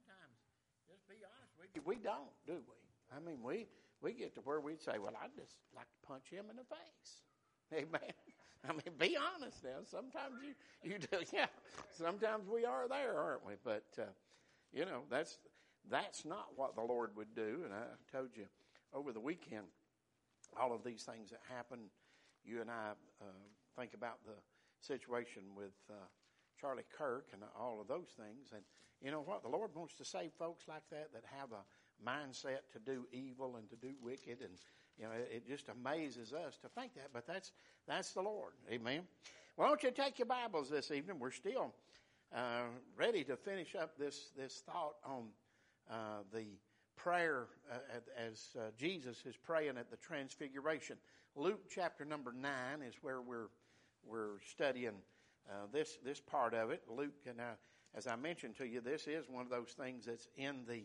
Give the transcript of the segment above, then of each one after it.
sometimes, just be honest with you, we don't, do we? I mean, we get to where we'd say, well, I'd just like to punch him in the face. Amen. I mean, be honest now. Sometimes you do, yeah. Sometimes we are there, aren't we? But, that's not what the Lord would do. And I told you over the weekend, all of these things that happen, you and I think about the situation with Charlie Kirk and all of those things. And you know what? The Lord wants to save folks like that have a mindset to do evil and to do wicked. And, it just amazes us to think that. But that's the Lord. Amen. Well, why don't you take your Bibles this evening? We're still ready to finish up this thought on the prayer as Jesus is praying at the Transfiguration. Luke chapter number 9 is where we're studying this part of it. Luke, and as I mentioned to you, this is one of those things that's in the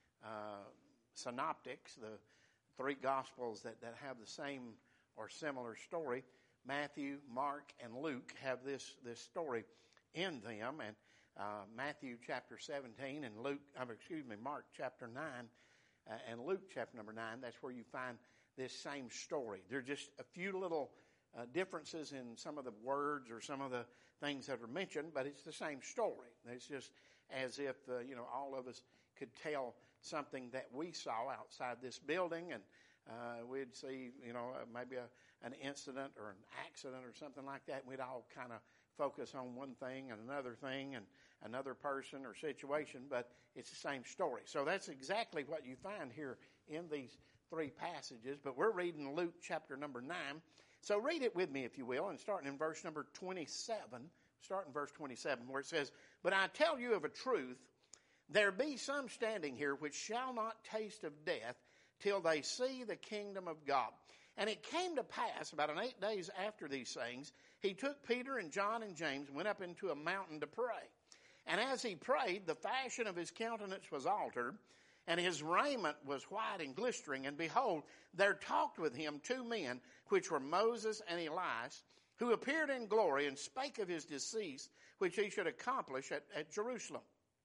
synoptics, the three Gospels that have the same or similar story. Matthew, Mark, and Luke have this story in them, and Matthew chapter 17 and Mark chapter 9 and Luke chapter number 9, that's where you find this same story. There are just a few little differences in some of the words or some of the things that are mentioned, but it's the same story. It's just as if, all of us could tell something that we saw outside this building, and we'd see, maybe an incident or an accident or something like that. We'd all kind of focus on one thing and another thing and another person or situation, but it's the same story. So that's exactly what you find here in these three passages, but we're reading Luke chapter number 9. So read it with me, if you will, and starting in verse number 27, where it says, "But I tell you of a truth, there be some standing here which shall not taste of death till they see the kingdom of God." And it came to pass, about 8 days after these things, he took Peter and John and James and went up into a mountain to pray. And as he prayed, the fashion of his countenance was altered, and his raiment was white and glistering. And behold, there talked with him 2 men, which were Moses and Elias, who appeared in glory and spake of his decease, which he should accomplish at Jerusalem.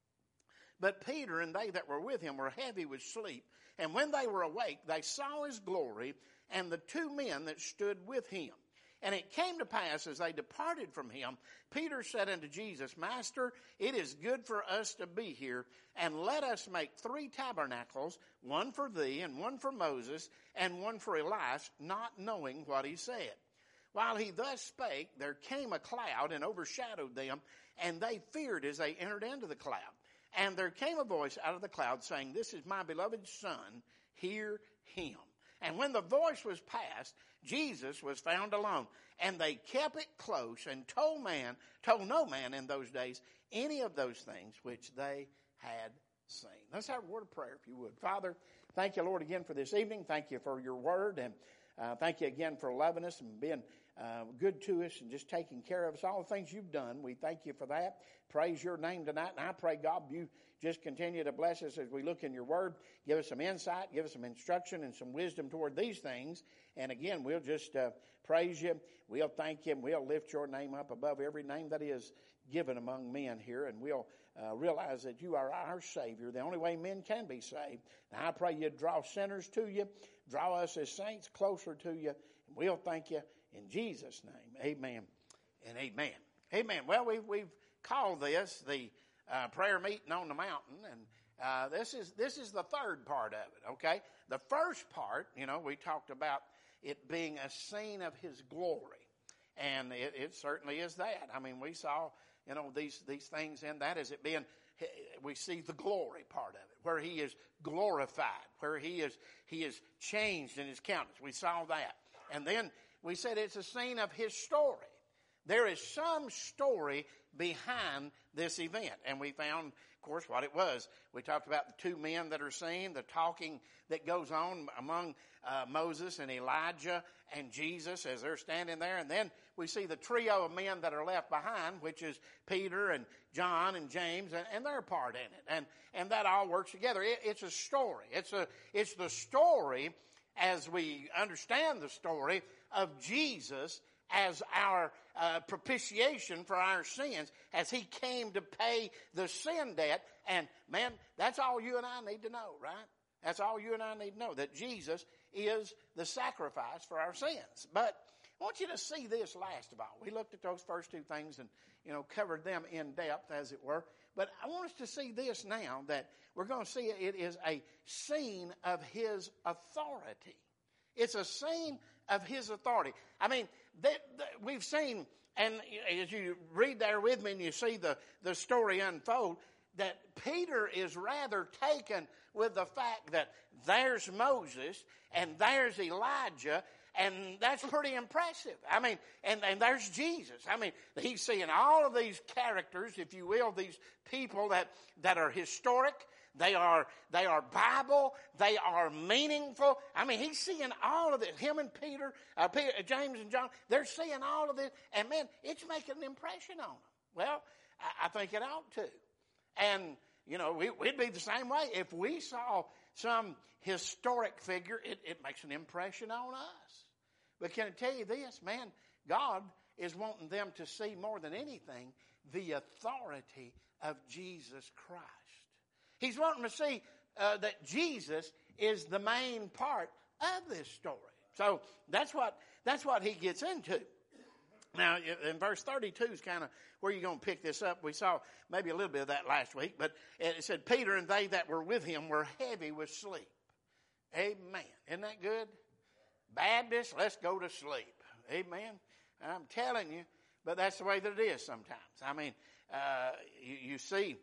But Peter and they that were with him were heavy with sleep. And when they were awake, they saw his glory and the 2 men that stood with him. And it came to pass, as they departed from him, Peter said unto Jesus, "Master, it is good for us to be here, and let us make 3 tabernacles, one for thee, and one for Moses, and one for Elias," not knowing what he said. While he thus spake, there came a cloud and overshadowed them, and they feared as they entered into the cloud. And there came a voice out of the cloud, saying, "This is my beloved Son, hear him." And when the voice was past, Jesus was found alone. And they kept it close and told no man in those days any of those things which they had seen. Let's have a word of prayer, if you would. Father, thank you, Lord, again for this evening. Thank you for your word. And thank you again for loving us and being good to us and just taking care of us. All the things you've done, we thank you for that. Praise your name tonight. And I pray, God, you just continue to bless us as we look in your word. Give us some insight, give us some instruction and some wisdom toward these things. And again, we'll just praise you. We'll thank you. And we'll lift your name up above every name that is given among men here. And we'll realize that you are our Savior, the only way men can be saved. Now, I pray you draw sinners to you. Draw us as saints closer to you. And we'll thank you in Jesus' name. Amen and amen. Amen. Well, we've called this the prayer meeting on the mountain, and this is the third part of it. Okay, the first part, we talked about it being a scene of his glory, and it certainly is that. I mean, we saw these things in that as it being. We see the glory part of it, where he is glorified, where he is changed in his countenance. We saw that, and then we said it's a scene of his story. There is some story behind this event. And we found, of course, what it was. We talked about the 2 men that are seen, the talking that goes on among Moses and Elijah and Jesus as they're standing there. And then we see the trio of men that are left behind, which is Peter and John and James, and their part in it. And that all works together. It's a story. It's the story, as we understand the story, of Jesus as our propitiation for our sins, as he came to pay the sin debt. And man, that's all you and I need to know, right? That's all you and I need to know, that Jesus is the sacrifice for our sins. But I want you to see this last of all. We looked at those first two things and, covered them in depth, as it were. But I want us to see this now, that we're going to see it is a scene of his authority. It's a scene of his authority. I mean, we've seen, and as you read there with me and you see the story unfold, that Peter is rather taken with the fact that there's Moses and there's Elijah, and that's pretty impressive. I mean, and there's Jesus. I mean, he's seeing all of these characters, if you will, these people that are historic. They are Bible. They are meaningful. I mean, he's seeing all of this. Him and Peter, James and John, they're seeing all of this. And man, it's making an impression on them. Well, I think it ought to. And, we'd be the same way. If we saw some historic figure, it makes an impression on us. But can I tell you this, man, God is wanting them to see more than anything the authority of Jesus Christ. He's wanting to see that Jesus is the main part of this story. So that's what he gets into. Now, in verse 32 is kind of where you're going to pick this up. We saw maybe a little bit of that last week, but it said, Peter and they that were with him were heavy with sleep. Amen. Isn't that good? Baptists, let's go to sleep. Amen. I'm telling you, but that's the way that it is sometimes. I mean, you see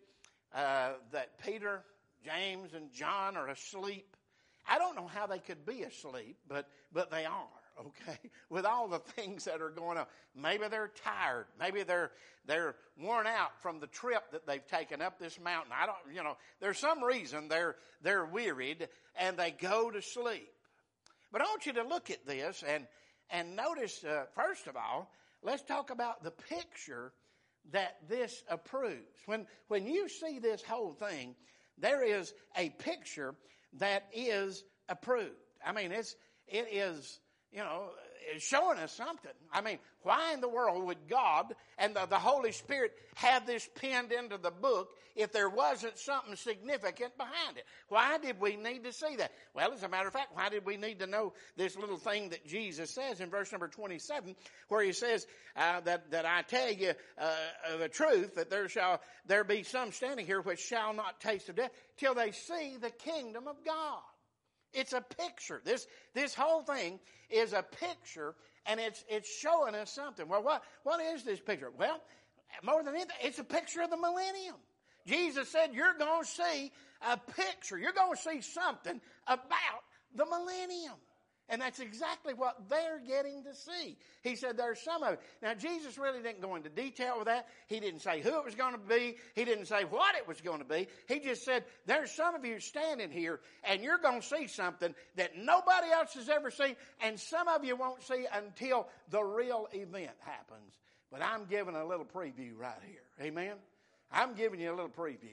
that Peter, James, and John are asleep. I don't know how they could be asleep, but they are. Okay, with all the things that are going on, maybe they're tired, maybe they're worn out from the trip that they've taken up this mountain. I don't, there's some reason they're wearied and they go to sleep. But I want you to look at this and notice. First of all, let's talk about the picture that this approves. When you see this whole thing, there is a picture that is approved. I mean, it is. It's showing us something. I mean, why in the world would God and the Holy Spirit have this penned into the book if there wasn't something significant behind it? Why did we need to see that? Well, as a matter of fact, why did we need to know this little thing that Jesus says in verse number 27, where he says that I tell you the truth, that there be some standing here which shall not taste of death till they see the kingdom of God. It's a picture. This whole thing is a picture, and it's showing us something. Well, what is this picture? Well, more than anything, it's a picture of the millennium. Jesus said you're going to see a picture. You're going to see something about the millennium. And that's exactly what they're getting to see. He said there's some of it. Now, Jesus really didn't go into detail with that. He didn't say who it was going to be. He didn't say what it was going to be. He just said there's some of you standing here and you're going to see something that nobody else has ever seen, and some of you won't see until the real event happens. But I'm giving a little preview right here. Amen? I'm giving you a little preview.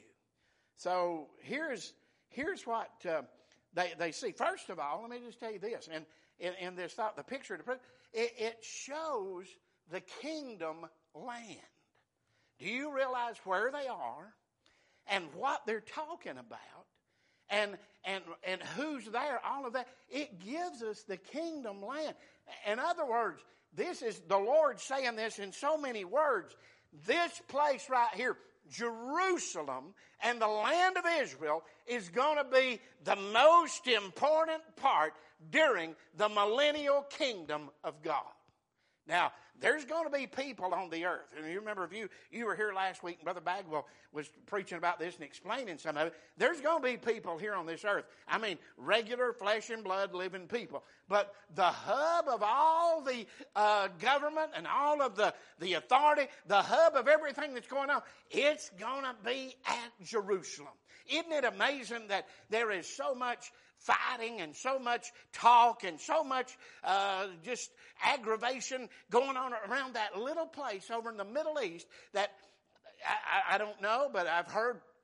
So here's what they see. First of all, let me just tell you this. And in this thought, the picture, it shows the kingdom land. Do you realize where they are and what they're talking about and who's there, all of that? It gives us the kingdom land. In other words, this is the Lord saying this in so many words. This place right here, Jerusalem and the land of Israel, is going to be the most important part during the millennial kingdom of God. Now, there's going to be people on the earth. And you remember, if you were here last week, and Brother Bagwell was preaching about this and explaining some of it. There's going to be people here on this earth. I mean, regular flesh and blood living people. But the hub of all the government and all of the authority, the hub of everything that's going on, it's going to be at Jerusalem. Isn't it amazing that there is so much fighting and so much talk and so much just aggravation going on around that little place over in the Middle East that I don't know, but I've heard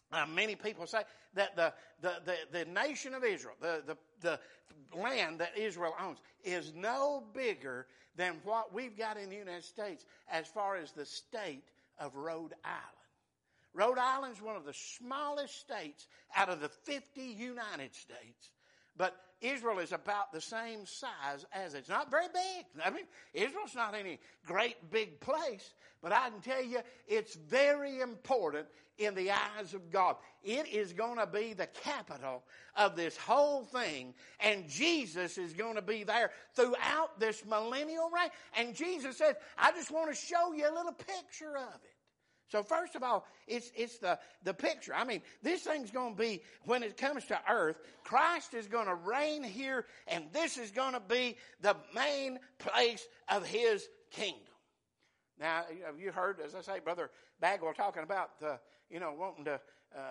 Many people say that the nation of Israel, the land that Israel owns, is no bigger than what we've got in the United States as far as the state of Rhode Island. Rhode Island is one of the smallest states out of the 50 United States. But Israel is about the same size as it. It's not very big. I mean, Israel's not any great big place. But I can tell you, it's very important in the eyes of God. It is going to be the capital of this whole thing. And Jesus is going to be there throughout this millennial reign. And Jesus says, I just want to show you a little picture of it. So first of all, it's the picture. I mean, this thing's going to be, when it comes to earth, Christ is going to reign here, and this is going to be the main place of his kingdom. Now, have you heard, as I say, Brother Bagwell talking about, wanting to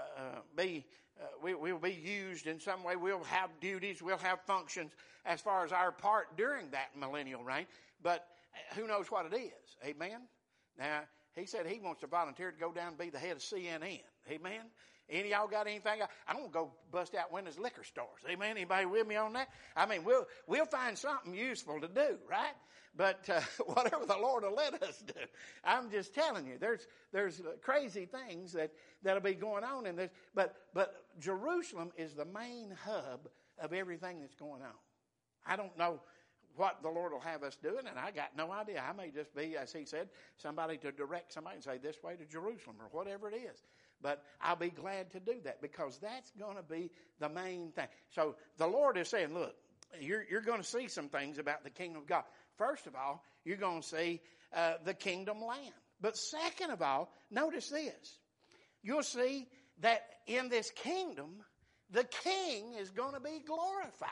we'll be used in some way. We'll have duties, we'll have functions as far as our part during that millennial reign. But who knows what it is? Amen? Now, he said he wants to volunteer to go down and be the head of CNN. Amen? Any of y'all got anything? I don't go bust out Wendy's liquor stores. Amen? Anybody with me on that? I mean, we'll find something useful to do, right? But whatever the Lord will let us do. I'm just telling you, there's crazy things that'll be going on in this. But Jerusalem is the main hub of everything that's going on. I don't know what the Lord will have us doing, and I got no idea. I may just be, as he said, somebody to direct somebody and say this way to Jerusalem or whatever it is. But I'll be glad to do that because that's going to be the main thing. So the Lord is saying, look, you're going to see some things about the kingdom of God. First of all, you're going to see the kingdom land. But second of all, notice this. You'll see that in this kingdom, the king is going to be glorified.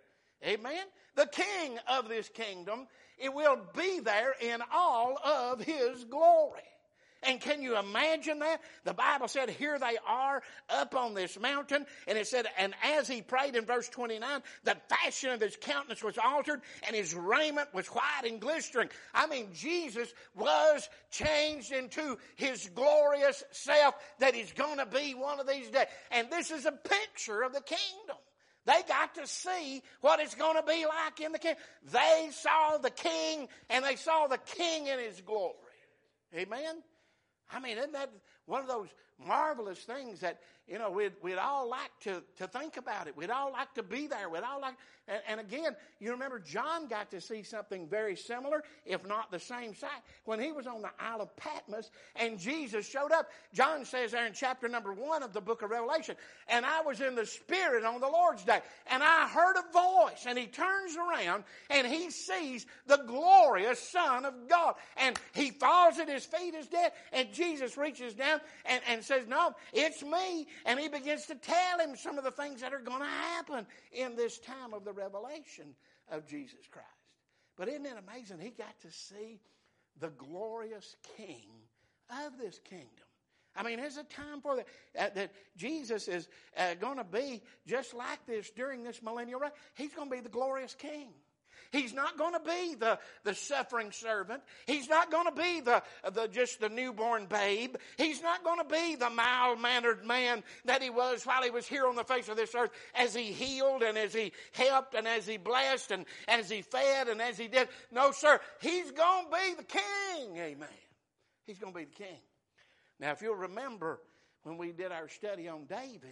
Amen? The king of this kingdom, it will be there in all of his glory. And can you imagine that? The Bible said, here they are up on this mountain. And it said, and as he prayed in verse 29, the fashion of his countenance was altered and his raiment was white and glistering. I mean, Jesus was changed into his glorious self that he's going to be one of these days. And this is a picture of the kingdom. They got to see what it's going to be like in the kingdom. They saw the king and they saw the king in his glory. Amen? I mean, isn't that one of those marvelous things that, we'd all like to think about it. We'd all like to be there. We'd all like, and again, you remember John got to see something very similar, if not the same sight, when he was on the Isle of Patmos and Jesus showed up. John says there in chapter number 1 of the book of Revelation, and I was in the Spirit on the Lord's day, and I heard a voice, and he turns around, and he sees the glorious Son of God, and he falls at his feet as dead, and Jesus reaches down and says, no, it's me. And he begins to tell him some of the things that are going to happen in this time of the revelation of Jesus Christ. But isn't it amazing? He got to see the glorious King of this kingdom. I mean, there's a time for that Jesus is going to be just like this during this millennial reign. He's going to be the glorious King. He's not going to be the suffering servant. He's not going to be just the newborn babe. He's not going to be the mild-mannered man that he was while he was here on the face of this earth, as he healed and as he helped and as he blessed and as he fed and as he did. No, sir. He's going to be the king. Amen. He's going to be the king. Now, if you'll remember when we did our study on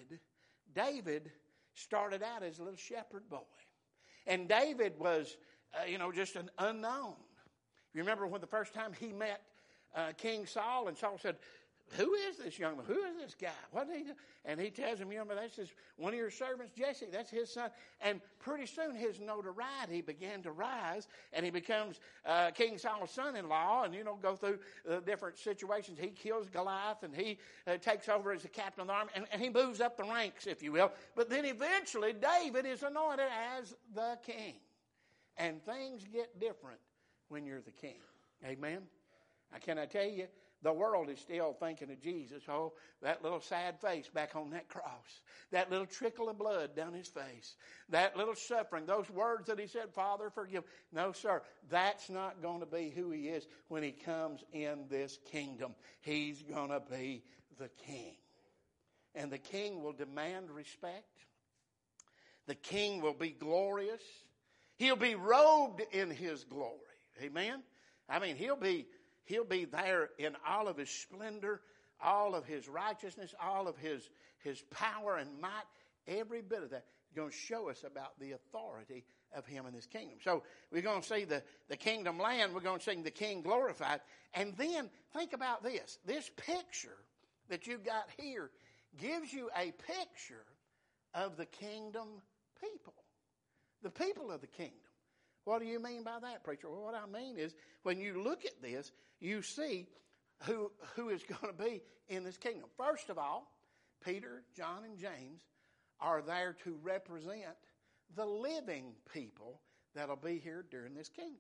David started out as a little shepherd boy. And David was, just an unknown. You remember when the first time he met King Saul, and Saul said, who is this young man? Who is this guy? What did he do? And he tells him, that's just one of your servants, Jesse. That's his son. And pretty soon his notoriety began to rise, and he becomes King Saul's son-in-law, and, go through different situations. He kills Goliath, and he takes over as the captain of the army, and he moves up the ranks, if you will. But then eventually David is anointed as the king. And things get different when you're the king. Amen? Can I tell you, the world is still thinking of Jesus. Oh, that little sad face back on that cross. That little trickle of blood down his face. That little suffering. Those words that he said, Father, forgive. No, sir. That's not going to be who he is when he comes in this kingdom. He's going to be the king. and the king will demand respect. The king will be glorious. He'll be robed in his glory. Amen? I mean, he'll be there in all of his splendor, all of his righteousness, all of his power and might. Every bit of that is going to show us about the authority of him in his kingdom. So we're going to see the kingdom land. We're going to see the king glorified. And then think about this. This picture that you got here gives you a picture of the kingdom people. The people of the kingdom. What do you mean by that, preacher? Well, what I mean is when you look at this, you see who is going to be in this kingdom. First of all, Peter, John, and James are there to represent the living people that'll be here during this kingdom.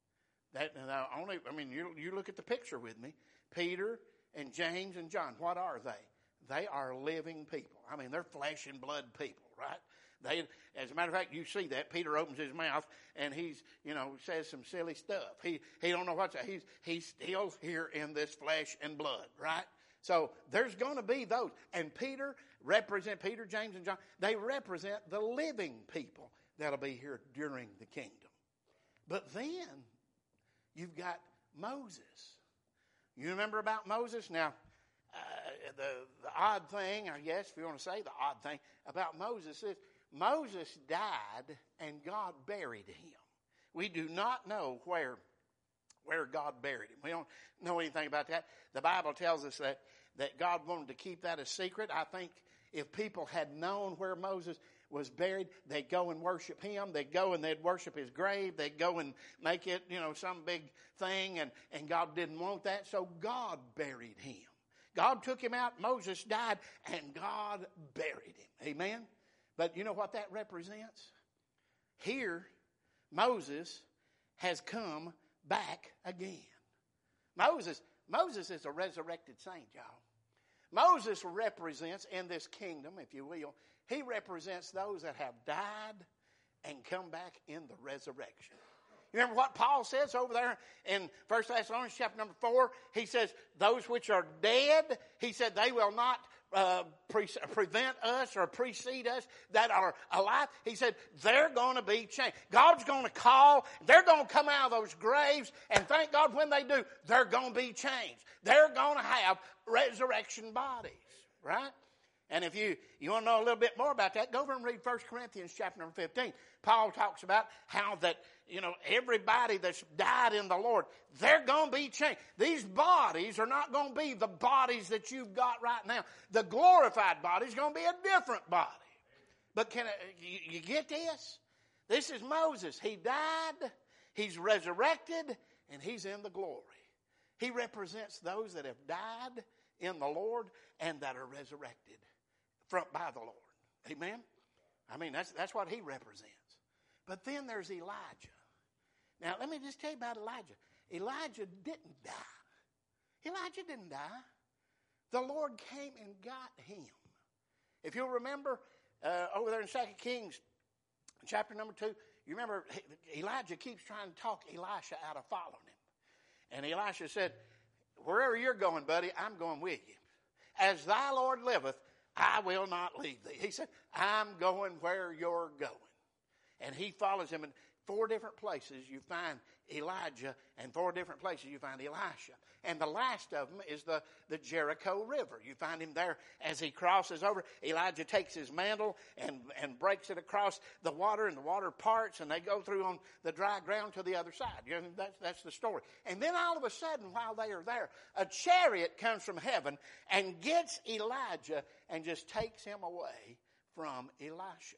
You look at the picture with me. Peter and James and John, what are they? They are living people. I mean, they're flesh and blood people, right? As a matter of fact, you see that Peter opens his mouth and says some silly stuff. He don't know what's he's still here in this flesh and blood, right? So there's going to be those, and Peter, James, and John. They represent the living people that'll be here during the kingdom. But then you've got Moses. You remember about Moses? Now, the odd thing, I guess, if you want to say the odd thing about Moses is Moses died and God buried him. We do not know where God buried him. We don't know anything about that. The Bible tells us that God wanted to keep that a secret. I think if people had known where Moses was buried, they'd go and worship him. They'd go and they'd worship his grave. They'd go and make it, some big thing. And God didn't want that. So God buried him. God took him out. Moses died and God buried him. Amen. But you know what that represents? Here, Moses has come back again. Moses is a resurrected saint, y'all. Moses represents in this kingdom, if you will, he represents those that have died and come back in the resurrection. You remember what Paul says over there in 1 Thessalonians chapter number 4? He says, those which are dead, he said, they will not prevent us or precede us that are alive. He said, they're going to be changed. God's going to call. They're going to come out of those graves. And thank God when they do, they're going to be changed. They're going to have resurrection bodies. Right? And if you want to know a little bit more about that, go over and read 1 Corinthians chapter number 15. Paul talks about how that, everybody that's died in the Lord, they're going to be changed. These bodies are not going to be the bodies that you've got right now. The glorified body is going to be a different body. But you get this? This is Moses. He died, he's resurrected, and he's in the glory. He represents those that have died in the Lord and that are resurrected by the Lord. Amen? I mean, that's what he represents. But then there's Elijah. Now, let me just tell you about Elijah. Elijah didn't die. Elijah didn't die. The Lord came and got him. If you'll remember, over there in 2 Kings, chapter number 2, you remember Elijah keeps trying to talk Elisha out of following him. And Elisha said, wherever you're going, buddy, I'm going with you. As thy Lord liveth, I will not leave thee. He said, I'm going where you're going. And he follows him in 4 different places. You find Elijah, and 4 different places you find Elisha. And the last of them is the Jericho River. You find him there as he crosses over. Elijah takes his mantle and breaks it across the water, and the water parts, and they go through on the dry ground to the other side. That's the story. And then all of a sudden, while they are there, a chariot comes from heaven and gets Elijah and just takes him away from Elisha.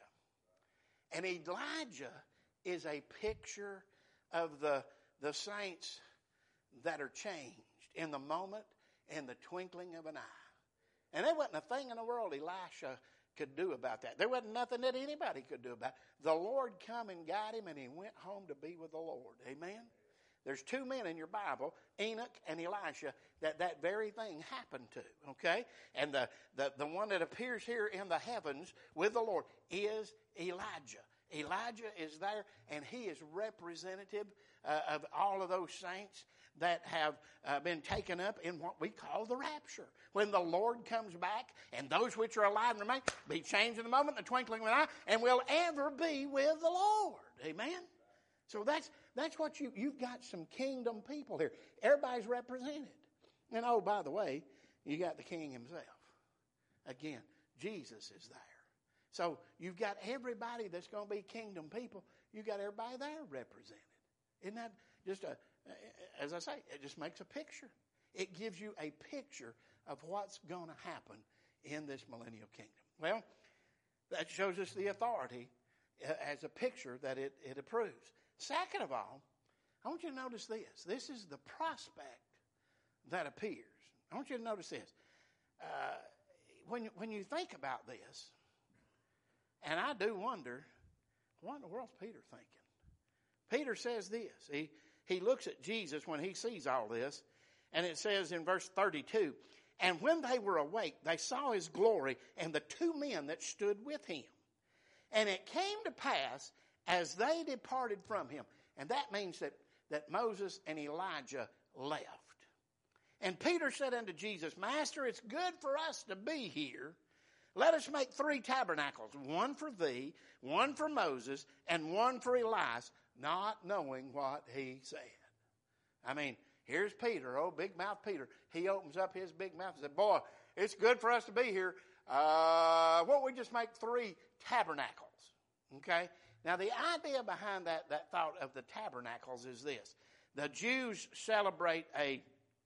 And Elijah is a picture of the saints that are changed in the moment, in the twinkling of an eye. And there wasn't a thing in the world Elisha could do about that. There wasn't nothing that anybody could do about it. The Lord come and got him, and he went home to be with the Lord. Amen? There's 2 men in your Bible, Enoch and Elisha, that very thing happened to. Okay? And the one that appears here in the heavens with the Lord is Elijah. Elijah is there, and he is representative of all of those saints that have been taken up in what we call the rapture. When the Lord comes back, and those which are alive and remain be changed in the moment, in the twinkling of an eye, and will ever be with the Lord. Amen? So that's what you've got some kingdom people here. Everybody's represented. And oh, by the way, you got the king himself. Again, Jesus is there. So you've got everybody that's going to be kingdom people. You've got everybody there represented. Isn't that just as I say, it just makes a picture. It gives you a picture of what's going to happen in this millennial kingdom. Well, that shows us the authority as a picture that it approves. Second of all, I want you to notice this. This is the prospect that appears. I want you to notice this. When you think about this, and I do wonder, what in the world's Peter thinking? Peter says this. He looks at Jesus when he sees all this, and it says in verse 32, and when they were awake, they saw his glory and the two men that stood with him. And it came to pass as they departed from him, and that means that Moses and Elijah left. And Peter said unto Jesus, Master, it's good for us to be here. Let us make 3 tabernacles, one for thee, one for Moses, and one for Elias, not knowing what he said. I mean, here's Peter, big mouth Peter. He opens up his big mouth and said, boy, it's good for us to be here. Why don't we just make 3 tabernacles? Okay? Now, the idea behind that thought of the tabernacles is this. The Jews celebrate a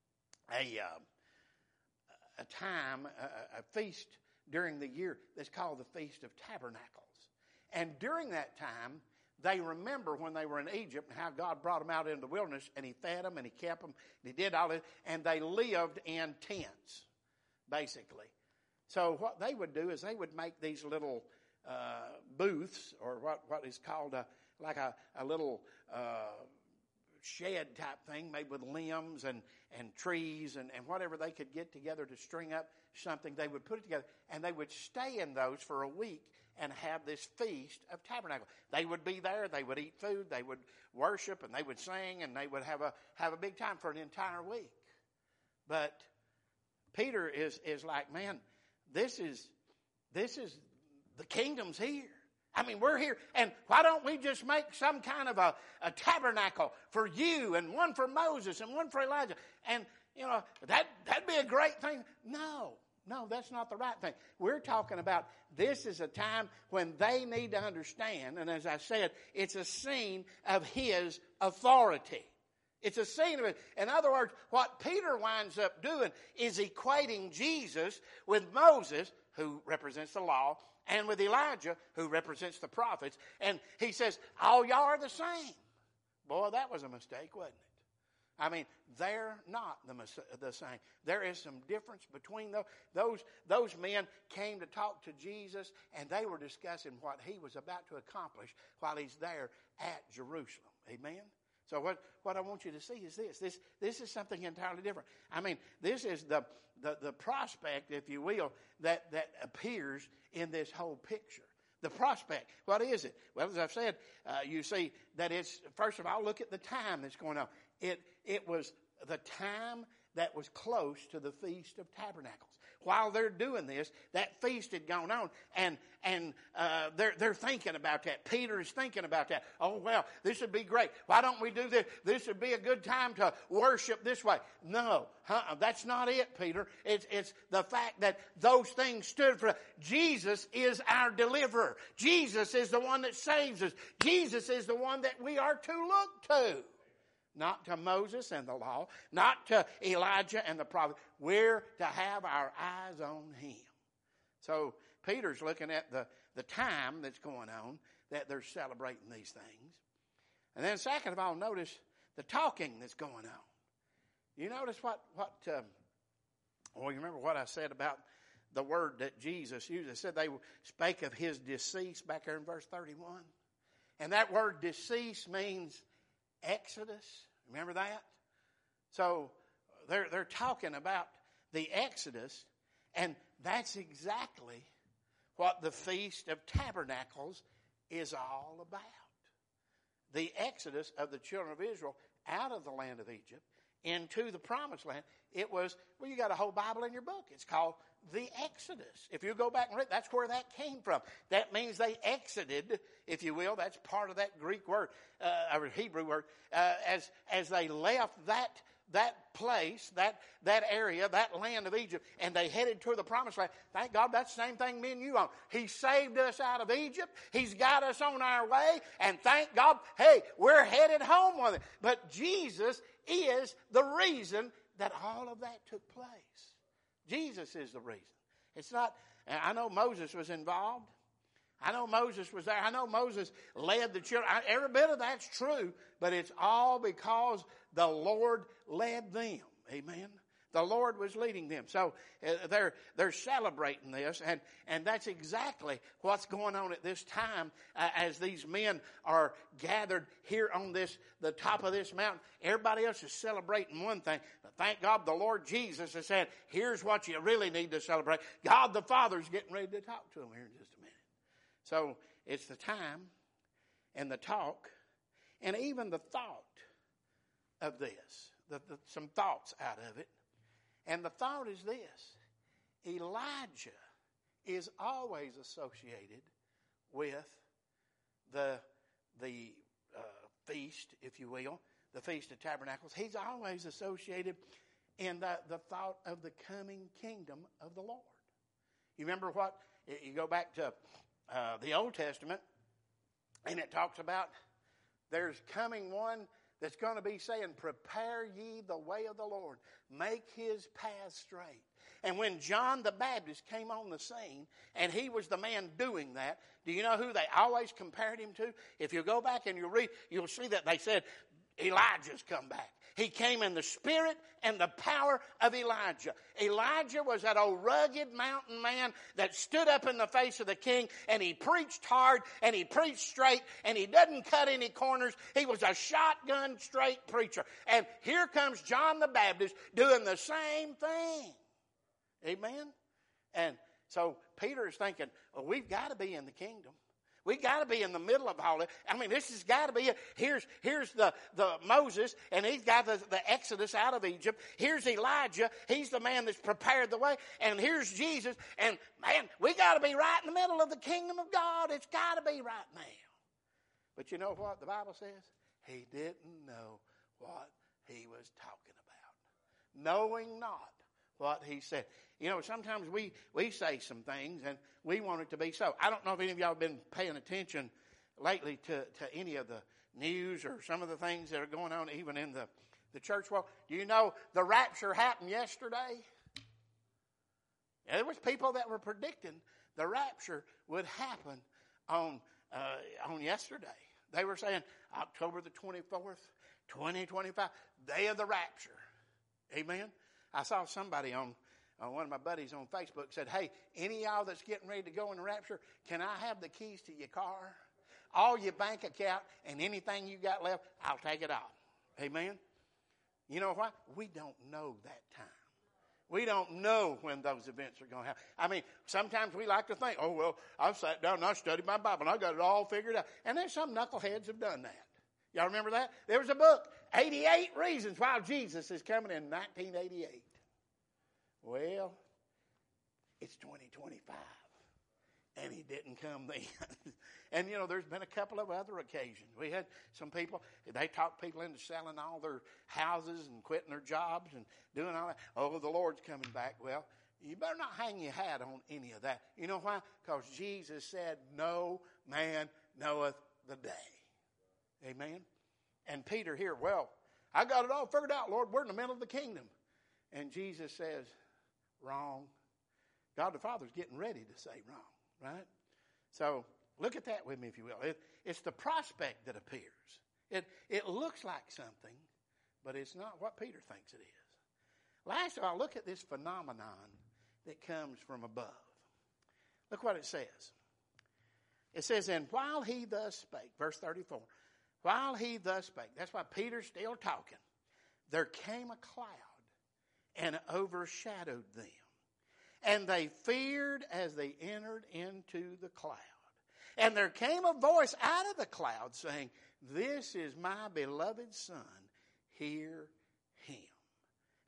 time, a feast during the year that's called the Feast of Tabernacles. And during that time, they remember when they were in Egypt and how God brought them out into the wilderness, and he fed them and he kept them, and he did all this, and they lived in tents, basically. So what they would do is they would make these little booths, or what is called a little shed type thing made with limbs and trees and whatever they could get together to string up something. They would put it together, and they would stay in those for a week and have this Feast of Tabernacle. They would be there, they would eat food, they would worship, and they would sing, and they would have a big time for an entire week. But Peter is like, man, this is the kingdom's here. I mean, we're here, and why don't we just make some kind of a tabernacle for you, and one for Moses, and one for Elijah, and, that'd be a great thing. No, that's not the right thing. We're talking about this is a time when they need to understand, and as I said, it's a scene of his authority. It's a scene of it. In other words, what Peter winds up doing is equating Jesus with Moses, who represents the law, and with Elijah, who represents the prophets. And he says, all y'all are the same. Boy, that was a mistake, wasn't it? I mean, they're not the same. There is some difference between those men came to talk to Jesus, and they were discussing what he was about to accomplish while he's there at Jerusalem. Amen? So what I want you to see is this. This is something entirely different. I mean, this is the prospect, if you will, that appears in this whole picture. The prospect. What is it? Well, as I've said, you see that it's, first of all, look at the time that's going on. It was the time that was close to the Feast of Tabernacles. While they're doing this, that feast had gone on, and they're thinking about that. Peter is thinking about that. Oh, well, this would be great. Why don't we do this? This would be a good time to worship this way. No, that's not it, Peter. It's the fact that those things stood for Jesus is our deliverer. Jesus is the one that saves us. Jesus is the one that we are to look to. Not to Moses and the law, not to Elijah and the prophet. We're to have our eyes on him. So Peter's looking at the time that's going on, that they're celebrating these things. And then second of all, notice the talking that's going on. You notice you remember what I said about the word that Jesus used. I said they spake of his decease back there in verse 31. And that word decease means Exodus. Remember that? So they're talking about the Exodus, and that's exactly what the Feast of Tabernacles is all about. The Exodus of the children of Israel out of the land of Egypt into the promised land. It was, well, you got a whole Bible in your book. It's called the Exodus. If you go back and read, that's where that came from. That means they exited, if you will. That's part of that Greek word, or Hebrew word, as they left that place, that area, that land of Egypt, and they headed toward the promised land. Thank God that's the same thing me and you on. He saved us out of Egypt. He's got us on our way, and thank God, hey, we're headed home with it. But Jesus is the reason that all of that took place. Jesus is the reason. It's not, I know Moses was involved. I know Moses was there. I know Moses led the children. Every bit of that's true, but it's all because the Lord led them. Amen. The Lord was leading them. So they're celebrating this, and that's exactly what's going on at this time as these men are gathered here on the top of this mountain. Everybody else is celebrating one thing, but thank God the Lord Jesus has said, here's what you really need to celebrate. God the Father's getting ready to talk to them here in just a minute. So it's the time and the talk and even the thought of this, some thoughts out of it. And the thought is this: Elijah is always associated with the feast, if you will, the Feast of Tabernacles. He's always associated in the thought of the coming kingdom of the Lord. You remember what? You go back to the Old Testament, and it talks about there's coming one that's going to be saying, prepare ye the way of the Lord. Make his path straight. And when John the Baptist came on the scene, and he was the man doing that, do you know who they always compared him to? If you go back and you read, you'll see that they said, Elijah's come back. He came in the spirit and the power of Elijah. Elijah was that old rugged mountain man that stood up in the face of the king, and he preached hard and he preached straight and he doesn't cut any corners. He was a shotgun straight preacher. And here comes John the Baptist doing the same thing. Amen? And so Peter is thinking, well, we've got to be in the kingdom. We got to be in the middle of all it. I mean, this has got to be it. Here's the Moses, and he's got the Exodus out of Egypt. Here's Elijah. He's the man that's prepared the way. And here's Jesus. And, man, we got to be right in the middle of the kingdom of God. It's got to be right now. But you know what the Bible says? He didn't know what he was talking about. Knowing not what he said. You know, sometimes we say some things and we want it to be so. I don't know if any of y'all have been paying attention lately to any of the news or some of the things that are going on even in the church world. Do you know the rapture happened yesterday? There was people that were predicting the rapture would happen on yesterday. They were saying October the 24th, 2025, day of the rapture. Amen? I saw somebody on one of my buddies on Facebook said, hey, any of y'all that's getting ready to go in the rapture, can I have the keys to your car? All your bank account and anything you got left, I'll take it off. Amen? You know what? We don't know that time. We don't know when those events are going to happen. I mean, sometimes we like to think, oh, well, I've sat down and I studied my Bible and I got it all figured out. And there's some knuckleheads have done that. Y'all remember that? There was a book, 88 Reasons Why Jesus is Coming in 1988. Well, it's 2025, and he didn't come then. And, you know, there's been a couple of other occasions. We had some people, they talked people into selling all their houses and quitting their jobs and doing all that. Oh, the Lord's coming back. Well, you better not hang your hat on any of that. You know why? Because Jesus said, no man knoweth the day. Amen? And Peter here, well, I got it all figured out, Lord. We're in the middle of the kingdom. And Jesus says, wrong. God the Father's getting ready to say wrong, right? So look at that with me, if you will. It's the prospect that appears. It looks like something, but it's not what Peter thinks it is. Last of all, look at this phenomenon that comes from above. Look what it says. It says, and while he thus spake, verse 34, while he thus spake, that's why Peter's still talking, there came a cloud and overshadowed them. And they feared as they entered into the cloud. And there came a voice out of the cloud saying, this is my beloved Son, hear him.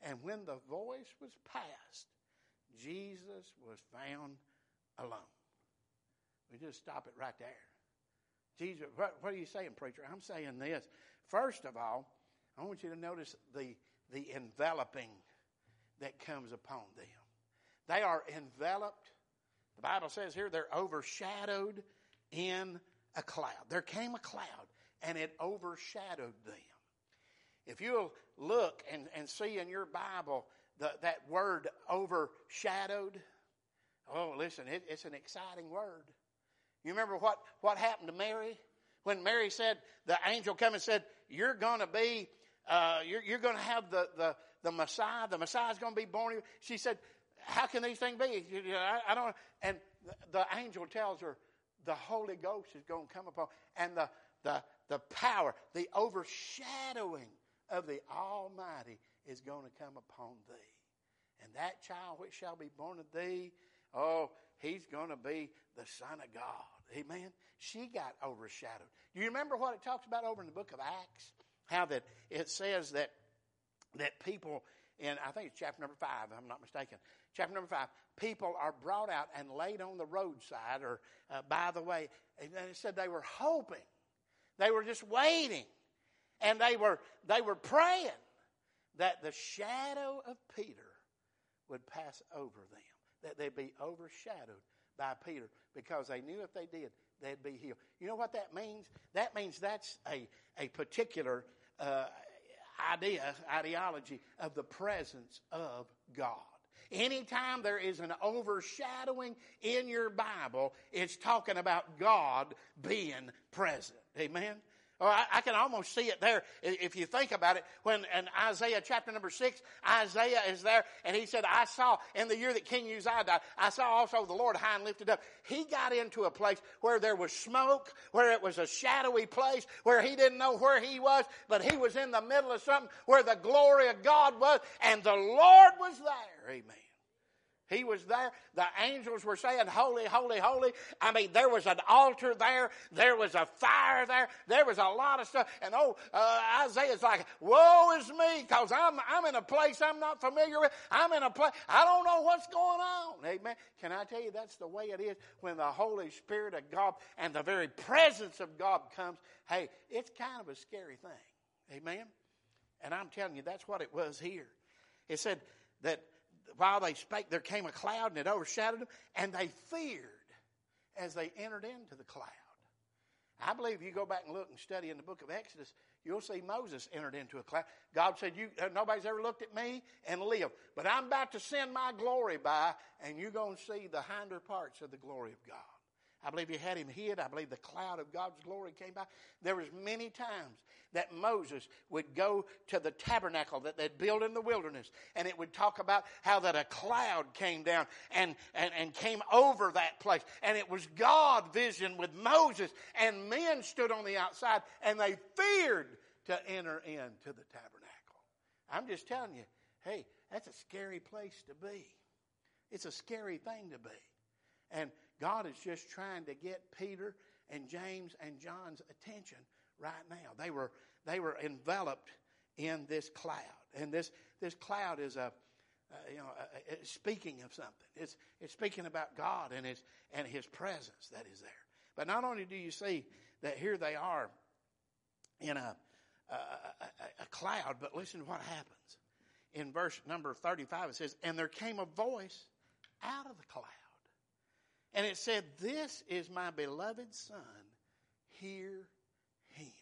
And when the voice was past, Jesus was found alone. We just stop it right there. Jesus, what are you saying, preacher? I'm saying this. First of all, I want you to notice the enveloping that comes upon them. They are enveloped. The Bible says here they're overshadowed in a cloud. There came a cloud and it overshadowed them. If you'll look and see in your Bible that word overshadowed, oh, listen, it's an exciting word. You remember what happened to Mary? When Mary said, the angel came and said, you're going to be, you're going to have the Messiah. The Messiah's going to be born. She said, how can these things be? I don't. And the angel tells her, the Holy Ghost is going to come upon, and the power, the overshadowing of the Almighty is going to come upon thee. And that child which shall be born of thee, oh, he's going to be the Son of God. Amen. She got overshadowed. Do you remember what it talks about over in the book of Acts? How that it says that people in, I think it's chapter number 5, if I'm not mistaken. Chapter number 5, people are brought out and laid on the roadside or by the way. And it said they were hoping. They were just waiting. And they were praying that the shadow of Peter would pass over them. That they'd be overshadowed by Peter, because they knew if they did, they'd be healed. You know what that means? That means that's a particular ideology of the presence of God. Anytime there is an overshadowing in your Bible, it's talking about God being present. Amen? Oh, I can almost see it there if you think about it. When in Isaiah chapter number 6, Isaiah is there and he said, I saw in the year that King Uzziah died, I saw also the Lord high and lifted up. He got into a place where there was smoke, where it was a shadowy place, where he didn't know where he was, but he was in the middle of something where the glory of God was, and the Lord was there. Amen. He was there. The angels were saying, holy, holy, holy. I mean, there was an altar there. There was a fire there. There was a lot of stuff. And Isaiah's like, woe is me, because I'm in a place I'm not familiar with. I'm in a place, I don't know what's going on. Amen. Can I tell you, that's the way it is when the Holy Spirit of God and the very presence of God comes. Hey, it's kind of a scary thing. Amen. And I'm telling you, that's what it was here. It said that while they spake, there came a cloud and it overshadowed them, and they feared as they entered into the cloud. I believe if you go back and look and study in the book of Exodus, you'll see Moses entered into a cloud. God said, nobody's ever looked at me and lived, but I'm about to send my glory by, and you're going to see the hinder parts of the glory of God. I believe he had him hid. I believe the cloud of God's glory came by. There was many times that Moses would go to the tabernacle that they'd built in the wilderness, and it would talk about how that a cloud came down and came over that place. And it was God vision with Moses, and men stood on the outside, and they feared to enter into the tabernacle. I'm just telling you, hey, that's a scary place to be. It's a scary thing to be. And God is just trying to get Peter and James and John's attention right now. They were enveloped in this cloud, and this cloud is it's speaking of something. It's speaking about God and His presence that is there. But not only do you see that here they are in a cloud, but listen to what happens in verse number 35. It says, "And there came a voice out of the cloud. And it said, this is my beloved Son, hear him."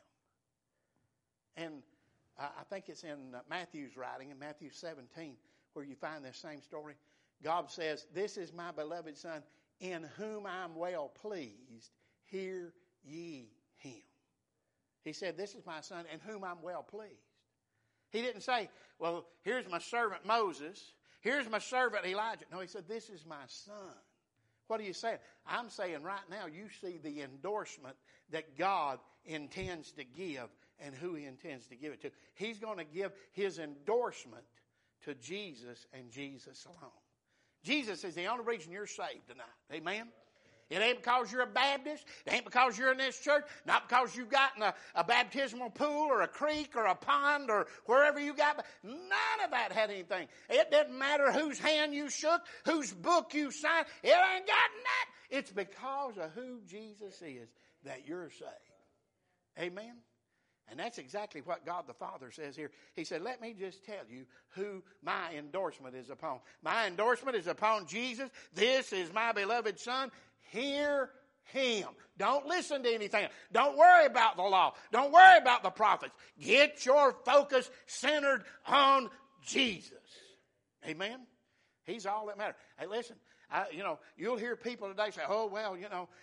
And I think it's in Matthew's writing, in Matthew 17, where you find this same story. God says, this is my beloved Son, in whom I'm well pleased, hear ye him. He said, this is my Son, in whom I'm well pleased. He didn't say, well, here's my servant Moses, here's my servant Elijah. No, he said, this is my Son. What are you saying? I'm saying right now you see the endorsement that God intends to give and who He intends to give it to. He's going to give His endorsement to Jesus and Jesus alone. Jesus is the only reason you're saved tonight. Amen? It ain't because you're a Baptist. It ain't because you're in this church. Not because you've gotten a baptismal pool or a creek or a pond or wherever you got. None of that had anything. It didn't matter whose hand you shook, whose book you signed. It ain't got that. It's because of who Jesus is that you're saved. Amen? And that's exactly what God the Father says here. He said, let me just tell you who my endorsement is upon. My endorsement is upon Jesus. This is my beloved Son. Hear Him. Don't listen to anything. Don't worry about the law. Don't worry about the prophets. Get your focus centered on Jesus. Amen? He's all that matters. Hey, listen. You'll hear people today say, oh, well,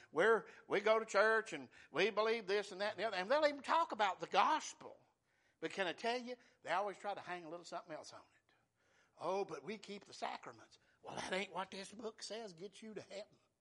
we go to church and we believe this and that and the other. And they'll even talk about the gospel. But can I tell you, they always try to hang a little something else on it. Oh, but we keep the sacraments. Well, that ain't what this book says gets you to heaven.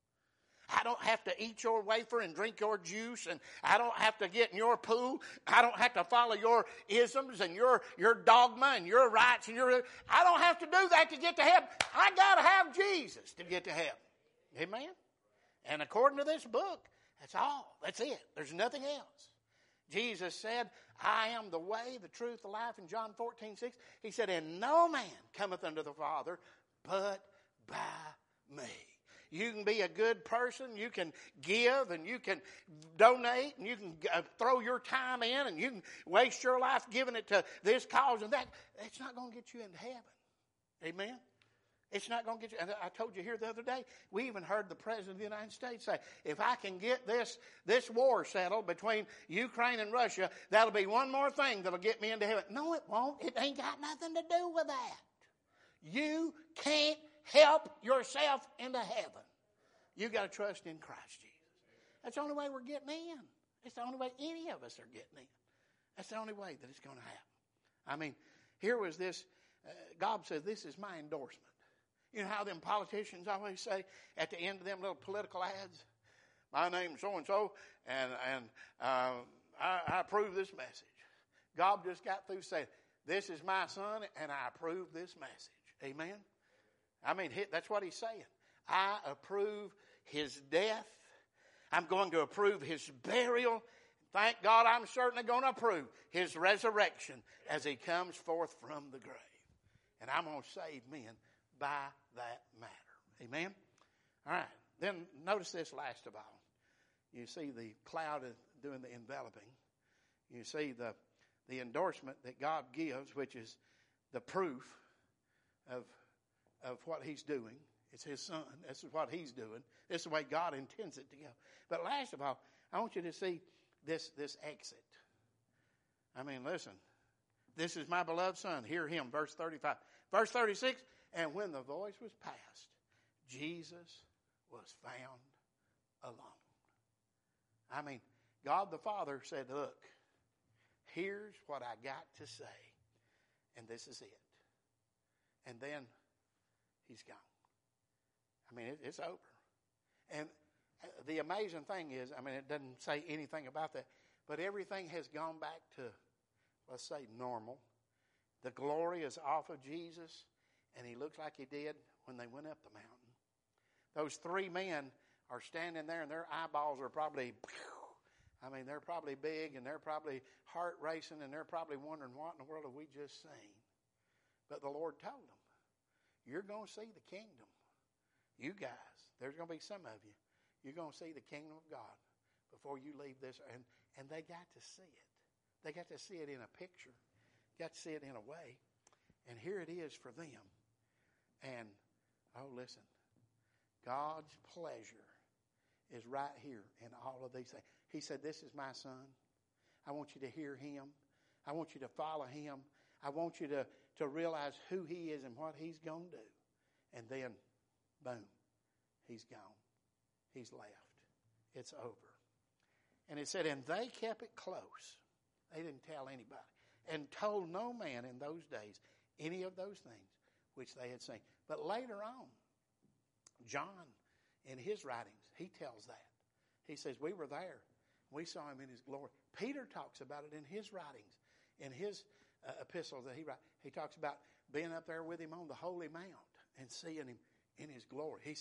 I don't have to eat your wafer and drink your juice, and I don't have to get in your pool. I don't have to follow your isms and your dogma and your rights and I don't have to do that to get to heaven. I got to have Jesus to get to heaven. Amen? And according to this book, that's all. That's it. There's nothing else. Jesus said, I am the way, the truth, the life. In John 14:6, He said, and no man cometh unto the Father but by me. You can be a good person. You can give and you can donate and you can throw your time in and you can waste your life giving it to this cause and that. It's not going to get you into heaven. Amen? It's not going to get you. And I told you here the other day, we even heard the President of the United States say, if I can get this war settled between Ukraine and Russia, that'll be one more thing that'll get me into heaven. No, it won't. It ain't got nothing to do with that. You can't help yourself into heaven. You got to trust in Christ Jesus. That's the only way we're getting in. It's the only way any of us are getting in. That's the only way that it's going to happen. I mean, here was this. God says, this is my endorsement. You know how them politicians always say at the end of them little political ads, my name's so-and-so, and I approve this message. God just got through saying, this is my Son, and I approve this message. Amen? I mean, that's what He's saying. I approve His death. I'm going to approve His burial. Thank God I'm certainly going to approve His resurrection as He comes forth from the grave. And I'm going to save men by that matter. Amen? All right. Then notice this last of all. You see the cloud doing the enveloping. You see the endorsement that God gives, which is the proof of what He's doing. It's His Son. This is what He's doing. This is the way God intends it to go. But last of all, I want you to see this exit. I mean, listen. This is my beloved Son. Hear Him. Verse 35. Verse 36. And when the voice was past, Jesus was found alone. I mean, God the Father said, look, here's what I got to say. And this is it. And then He's gone. I mean, it's over. And the amazing thing is, I mean, it doesn't say anything about that, but everything has gone back to, let's say, normal. The glory is off of Jesus, and He looks like He did when they went up the mountain. Those three men are standing there, and their eyeballs are probably, they're probably big, and they're probably heart racing, and they're probably wondering, what in the world have we just seen? But the Lord told them, you're going to see the kingdom. You guys, there's going to be some of you. You're going to see the kingdom of God before you leave this. And they got to see it. They got to see it in a picture. Got to see it in a way. And here it is for them. And, listen. God's pleasure is right here in all of these things. He said, this is my Son. I want you to hear Him. I want you to follow Him. I want you to realize who He is and what He's going to do. And then, boom, He's gone. He's left. It's over. And it said, and they kept it close. They didn't tell anybody. And told no man in those days any of those things which they had seen. But later on, John, in his writings, he tells that. He says, we were there. We saw Him in His glory. Peter talks about it in his writings, in his epistles that he writes. He talks about being up there with Him on the holy mount and seeing Him in His glory. He said,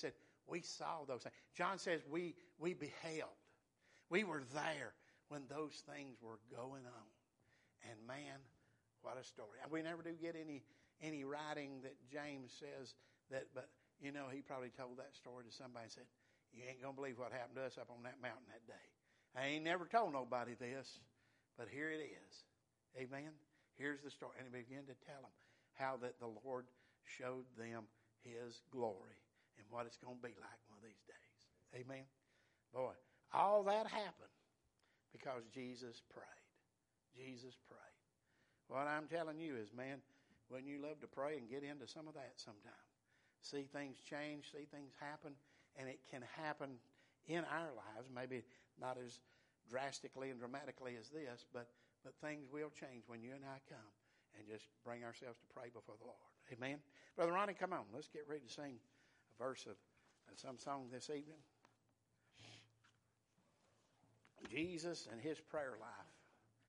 We saw those things. John says we beheld. We were there when those things were going on. And man, what a story. We never do get any writing that James says that, but you know, he probably told that story to somebody and said, you ain't going to believe what happened to us up on that mountain that day. I ain't never told nobody this, but here it is. Amen. Here's the story. And he began to tell them how that the Lord showed them his glory and what it's going to be like one of these days. Amen. Boy, all that happened because Jesus prayed. Jesus prayed. What I'm telling you is, man, when you love to pray and get into some of that sometime, see things change, see things happen, and it can happen in our lives, maybe not as drastically and dramatically as this, but things will change when you and I come and just bring ourselves to pray before the Lord. Amen. Brother Ronnie, come on. Let's get ready to sing a verse of some song this evening. Jesus and his prayer life.